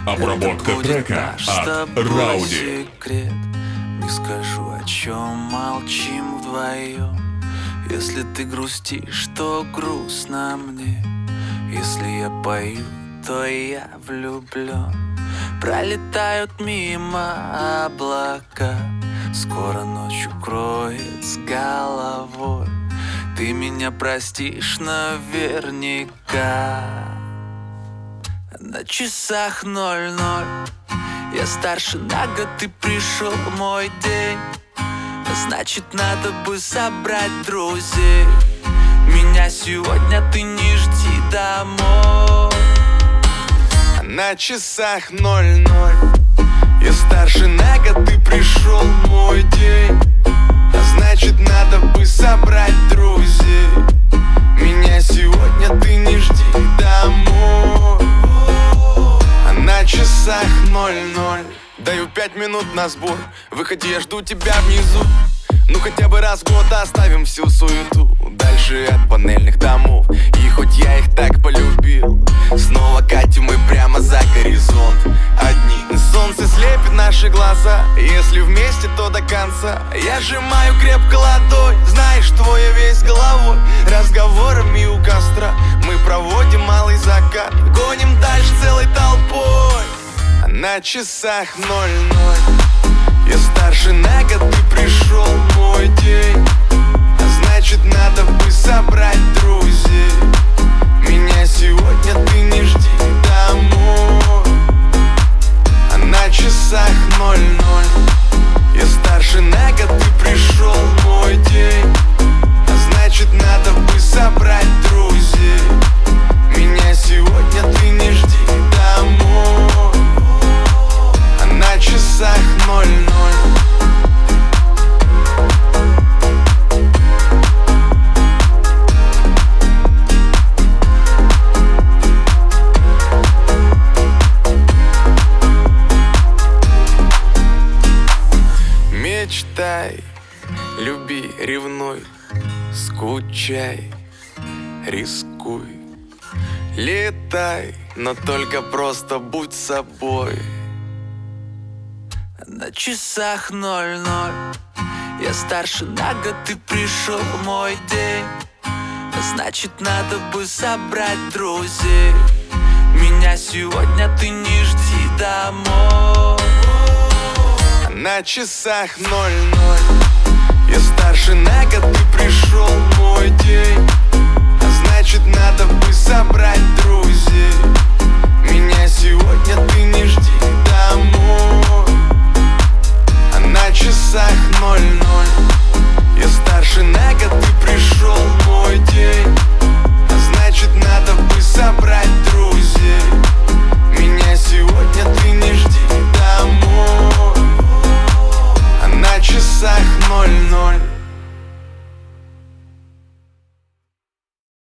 Обработка трека от Рауди. Секрет. Не скажу, о чем молчим вдвоем. Если ты грустишь, то грустно мне. Если я пою, то я влюблен. Пролетают мимо облака, скоро ночь укроет с головой. Ты меня простишь наверняка. На часах 00. Я старше на год, ты пришел мой день. Значит, надо бы собрать друзей. Меня сегодня ты не жди домой. На часах 00. Я старше на год, ты пришел мой день. Значит, надо бы собрать друзей. Меня сегодня ты не жди домой. На часах 00. Даю 5 минут на сбор. Выходи, я жду тебя внизу. Ну хотя бы раз в год оставим всю суету. Дальше от панельных домов. И хоть я их так полюбил, снова катим мы прямо за горизонт. Одни солнце слепит наши глаза. Если вместе, то до конца. Я сжимаю крепко ладонь. Знаешь, твоя весь головой. Разговорами у костра мы проводим малый закат. Гоним дальше целой толпой. На часах 00. Я старше на год, ты пришел мой день. Значит, надо бы собрать друзей. Меня сегодня ты не жди домой. На часах 00. Я старше на год, ты пришел мой день. Значит, надо бы собрать друзей. Меня сегодня ты не жди домой. На часах 00. Мечтай, люби, ревнуй, скучай, рискуй. Летай, но только просто будь собой. На часах 00. Я старше на год, ты пришел мой день. Значит, надо бы собрать друзей. Меня сегодня ты не жди домой. На часах 00. Я старше на год, ты пришел мой день. Значит, надо бы собрать друзей. Меня сегодня ты не жди домой. На часах 00. Я старше на год, ты